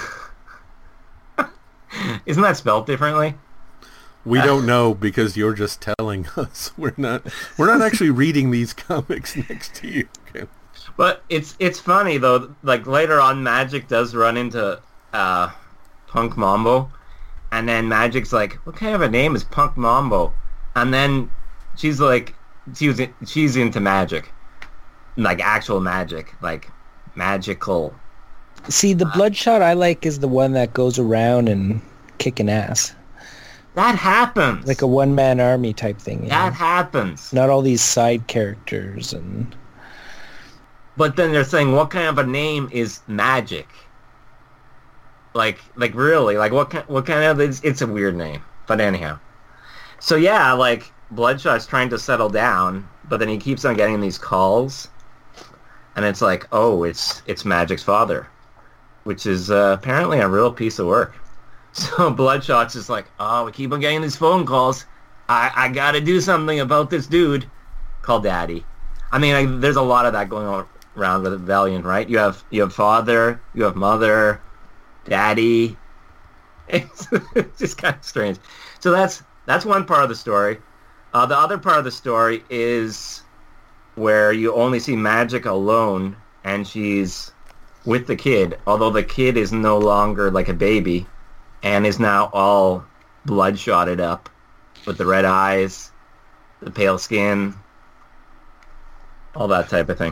isn't that spelled differently? We don't know because you're just telling us. We're not. We're not actually reading these comics next to you. Okay. But it's it's funny though. Like later on, Magik does run into uh, Punk Mambo, and then Magic's like, "What kind of a name is Punk Mambo?" And then she's like, "She was she's into magic, like actual magic, like magical." See, the Bloodshot I like is the one that goes around and kicking ass. That happens. Like a one-man army type thing. You that know? happens. Not all these side characters and... But then they're saying, what kind of a name is Magic? Like, like really, like what kind? What kind of? It's, it's a weird name. But anyhow, so yeah, like Bloodshot's trying to settle down, but then he keeps on getting these calls, and it's like, oh, it's it's Magic's father, which is uh, apparently a real piece of work. So Bloodshot's just like, oh, we keep on getting these phone calls. I I got to do something about this dude called Daddy. I mean, I, there's a lot of that going on around with Valiant, right? You have you have father, you have mother, daddy. It's, it's just kind of strange. So that's that's one part of the story. Uh, the other part of the story is where you only see Magik alone, and she's with the kid, although the kid is no longer like a baby, and is now all bloodshotted up with the red eyes, the pale skin, all that type of thing.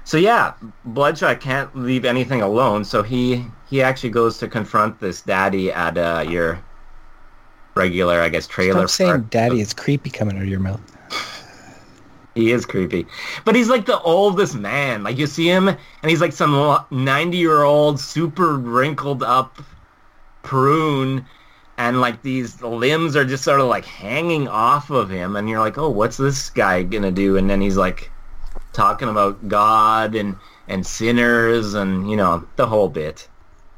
So yeah, Bloodshot can't leave anything alone, so he he actually goes to confront this daddy at uh, your regular, I guess, trailer. Stop saying park. daddy, it's creepy coming out of your mouth. He is creepy. But he's like the oldest man. Like, you see him, and he's like some ninety-year-old, super wrinkled up prune, and like these limbs are just sort of like hanging off of him, and you're like, oh, what's this guy gonna do? And then he's like talking about God and, and sinners and, you know, the whole bit.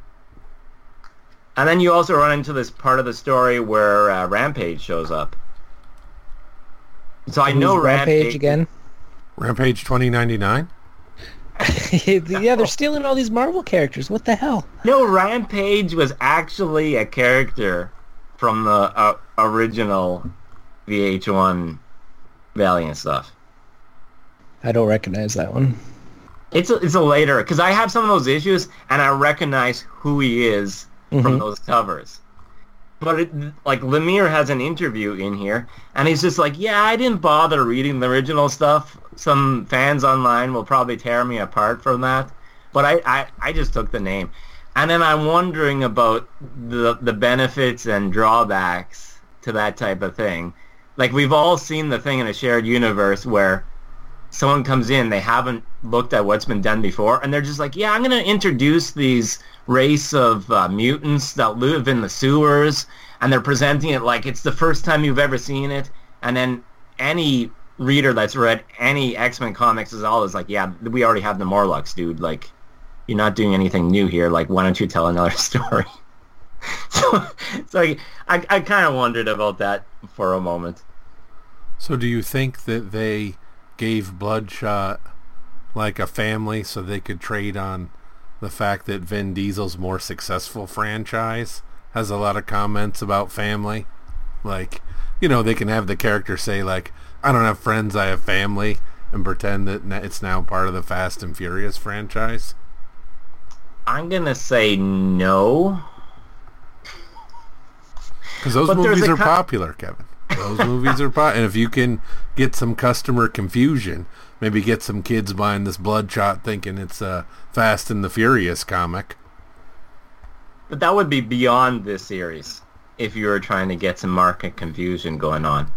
And then you also run into this part of the story where uh, Rampage shows up. So I know Who's Rampage, Rampage again. Rampage twenty ninety-nine? Yeah, they're stealing all these Marvel characters. What the hell? No, Rampage was actually a character from the uh, original V H one Valiant stuff. I don't recognize that one. It's a, it's a later, because I have some of those issues, and I recognize who he is Mm-hmm. from those covers. But it, like, Lemire has an interview in here, and he's just like, yeah, I didn't bother reading the original stuff. Some fans online will probably tear me apart from that. But I, I, I just took the name. And then I'm wondering about the the benefits and drawbacks to that type of thing. Like, we've all seen the thing in a shared universe where someone comes in, they haven't looked at what's been done before, and they're just like, yeah, I'm going to introduce these race of uh, mutants that live in the sewers, and they're presenting it like it's the first time you've ever seen it, and then any reader that's read any X-Men comics is always like, yeah, we already have the Morlocks, dude. Like, you're not doing anything new here. Like, why don't you tell another story? so, so I, I, I kind of wondered about that for a moment. So do you think that they gave Bloodshot like a family so they could trade on the fact that Vin Diesel's more successful franchise has a lot of comments about family? Like, you know, they can have the character say like, I don't have friends, I have family, and pretend that it's now part of the Fast and Furious franchise. I'm going to say no. Because those But there's movies a are co- popular, Kevin. Those movies are popular. And if you can get some customer confusion, maybe get some kids buying this Bloodshot thinking it's a Fast and the Furious comic. But that would be beyond this series if you were trying to get some market confusion going on.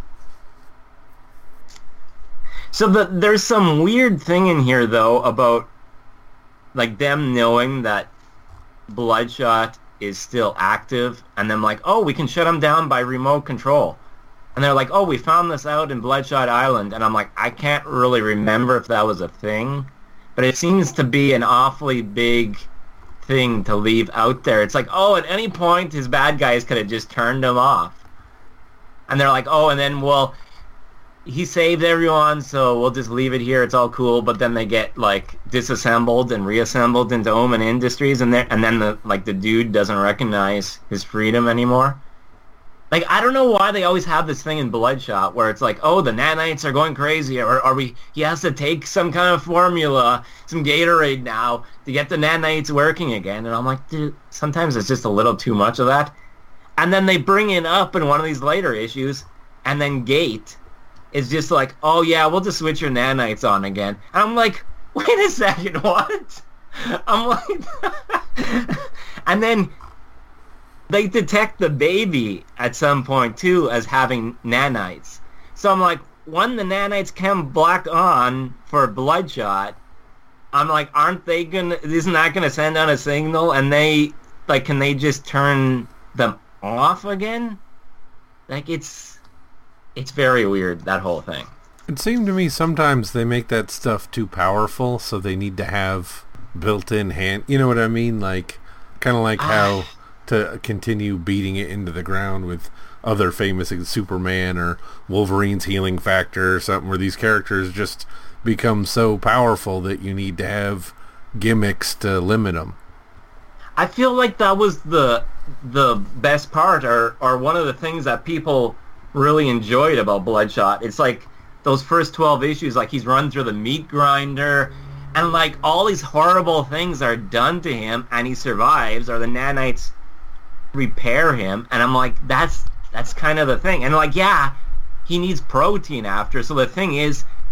So the, there's some weird thing in here, though, about like them knowing that Bloodshot is still active, and then like, oh, we can shut him down by remote control. And they're like, oh, we found this out in Bloodshot Island. And I'm like, I can't really remember if that was a thing, but it seems to be an awfully big thing to leave out there. It's like, oh, at any point his bad guys could have just turned him off. And they're like, oh, and then, well, he saved everyone, so we'll just leave it here. It's all cool. But then they get like disassembled and reassembled into Omen Industries, and and then the like the dude doesn't recognize his freedom anymore. Like, I don't know why they always have this thing in Bloodshot where it's like, oh, the nanites are going crazy, or are we? He has to take some kind of formula, some Gatorade now to get the nanites working again. And I'm like, dude, sometimes it's just a little too much of that. And then they bring it up in one of these later issues, and then Gate is just like, oh yeah, we'll just switch your nanites on again. And I'm like, wait a second, what? I'm like, and then they detect the baby at some point too as having nanites. So I'm like, when the nanites come back on for Bloodshot, I'm like, aren't they gonna? Isn't that gonna send out a signal? And they like, can they just turn them off again? Like, it's it's very weird, that whole thing. It seemed to me sometimes they make that stuff too powerful, so they need to have built-in hand. You know what I mean? Like, kind of like how to continue beating it into the ground with other famous, like Superman or Wolverine's healing factor or something, where these characters just become so powerful that you need to have gimmicks to limit them. I feel like that was the the best part, or or one of the things that people really enjoyed about Bloodshot. It's like those first twelve issues, like he's run through the meat grinder, and like all these horrible things are done to him, and he survives, or the nanites repair him, and I'm like, that's that's kind of the thing. And like, yeah, he needs protein after, so the thing is,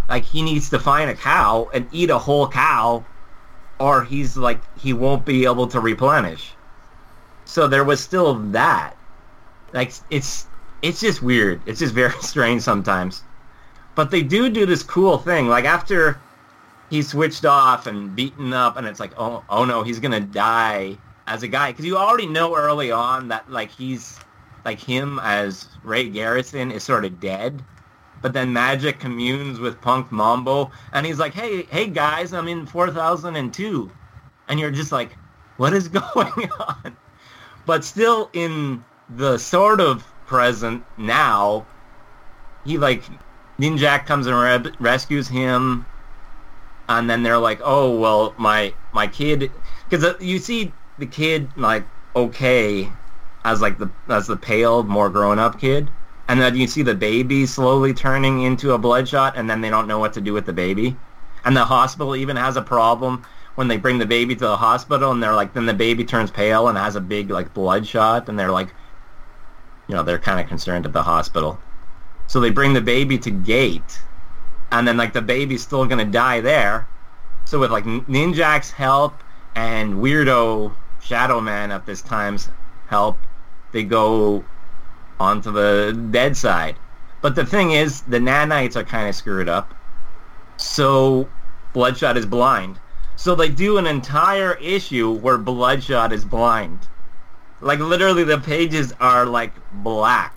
like he needs to find a cow and eat a whole cow, or he's like he won't be able to replenish. So there was still that. Like it's it's just weird. It's just very strange sometimes. But they do do this cool thing. Like after he's switched off and beaten up, and it's like, oh, oh no, he's gonna die as a guy, because you already know early on that like he's like him as Ray Garrison is sort of dead. But then Magic communes with Punk Mambo, and he's like, hey, hey guys, I'm in four thousand two. And you're just like, what is going on? But still in the sort of present now, he like, Ninjak comes and re- rescues him, and then they're like, oh, well, my my kid, because uh, you see the kid like, okay, as like the, as the pale, more grown-up kid. And then you see the baby slowly turning into a Bloodshot, and then they don't know what to do with the baby. And the hospital even has a problem when they bring the baby to the hospital, and they're like, then the baby turns pale and has a big like Bloodshot, and they're like, you know, they're kind of concerned at the hospital. So they bring the baby to Gate, and then like the baby's still gonna die there. So with like Ninjak's help and Weirdo Shadow Man at this time's help, they go onto the dead side. But the thing is, the nanites are kind of screwed up. So Bloodshot is blind. So they do an entire issue where Bloodshot is blind. Like literally the pages are like black.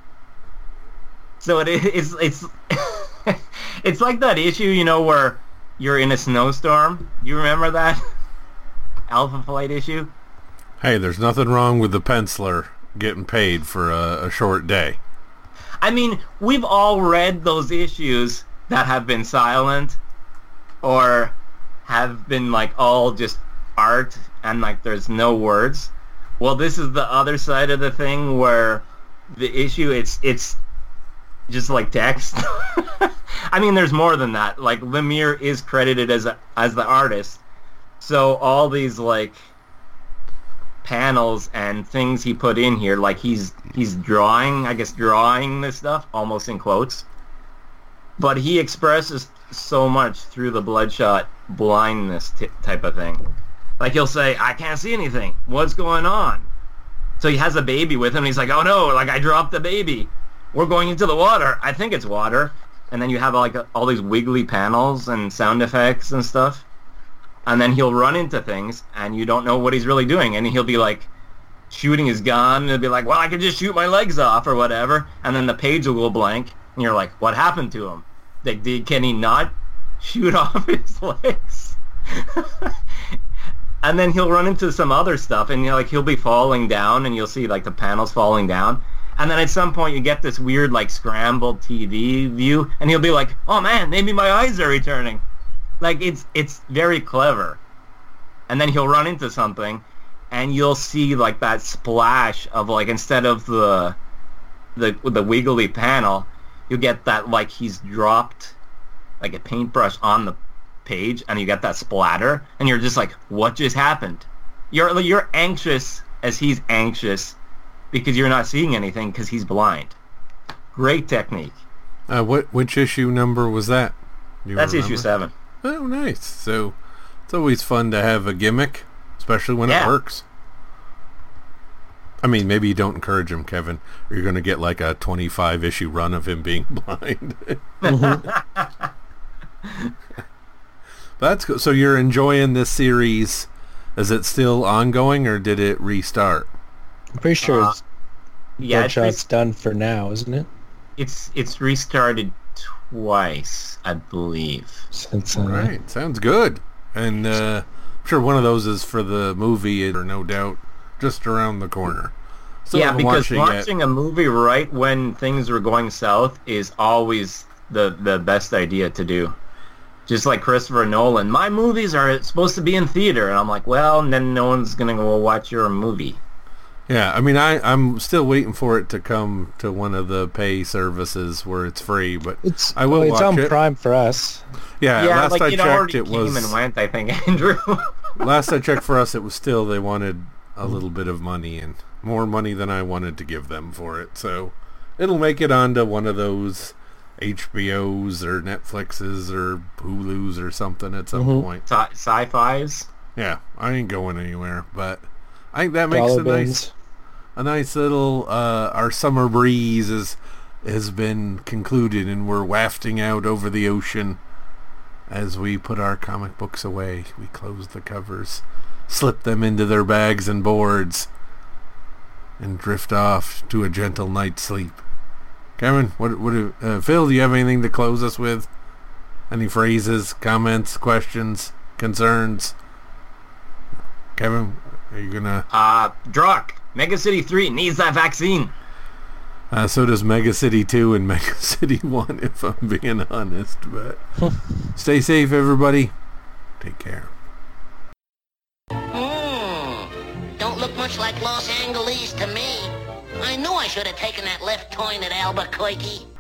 So it is it's it's like that issue, you know, where you're in a snowstorm. You remember that Alpha Flight issue? Hey, there's nothing wrong with the penciler getting paid for a, a short day. I mean, we've all read those issues that have been silent or have been like all just art and like there's no words. Well, this is the other side of the thing where the issue, it's it's just like text. I mean, there's more than that. Like Lemire is credited as a, as the artist, so all these like panels and things he put in here, like he's he's drawing, I guess drawing this stuff almost in quotes, but he expresses so much through the Bloodshot blindness t- type of thing. Like he'll say, I can't see anything, what's going on? So he has a baby with him, and he's like, oh no, like I dropped the baby, we're going into the water, I think it's water. And then you have like a, all these wiggly panels and sound effects and stuff. And then he'll run into things, and you don't know what he's really doing. And he'll be, like, shooting his gun, and he'll be like, well, I could just shoot my legs off or whatever. And then the page will go blank, and you're like, what happened to him? Like, did, can he not shoot off his legs? And then he'll run into some other stuff, and, you know, like, he'll be falling down, and you'll see, like, the panels falling down. And then at some point, you get this weird, like, scrambled T V view, and he'll be like, oh, man, maybe my eyes are returning. Like, it's it's very clever. And then he'll run into something, and you'll see, like, that splash of, like, instead of the the the wiggly panel, you get that, like, he's dropped, like, a paintbrush on the page, and you get that splatter, and you're just like, what just happened? You're you're anxious as he's anxious because you're not seeing anything because he's blind. Great technique. Uh, what which issue number was that? Do you That's remember? issue seven. Oh, nice. So it's always fun to have a gimmick, especially when Yeah. it works. I mean, maybe you don't encourage him, Kevin, or you're going to get like a twenty-five issue run of him being blind. But that's cool. So you're enjoying this series. Is it still ongoing, or did it restart? I'm pretty sure Uh, it's Yeah, it's, Bloodshot's re- done for now, isn't it? it's it's restarted twice, I believe. Since uh, All right, sounds good. And uh, I'm sure one of those is for the movie, or no doubt, just around the corner. So yeah, I'm because watching watching it. a movie right when things are going south is always the the best idea to do. Just like Christopher Nolan, my movies are supposed to be in theater, and I'm like, well, then no one's gonna go watch your movie. Yeah, I mean, I, I'm still waiting for it to come to one of the pay services where it's free, but it's I will well, it's watch on it. Prime for us. Yeah, yeah, last like I it checked, already it came was... and went. I think Andrew. last I checked for us, it was still, they wanted a little bit of money, and more money than I wanted to give them for it, so it'll make it onto one of those H B O's or Netflix's or Hulu's or something at some Mhm. point. Sci- sci-fis. Yeah, I ain't going anywhere, but I think that makes Dollar a nice, bins. a nice little. Uh, our summer breeze is has been concluded, and we're wafting out over the ocean as we put our comic books away. We close the covers, slip them into their bags and boards, and drift off to a gentle night's sleep. Kevin, what, what, do, uh, Phil, do you have anything to close us with? Any phrases, comments, questions, concerns? Kevin, are you gonna? Uh, Druck, Mega City three needs that vaccine. Uh, so does Mega City two and Mega City one, if I'm being honest. But stay safe, everybody. Take care. Hmm. Don't look much like Los Angeles to me. I knew I should have taken that left turn at Albuquerque.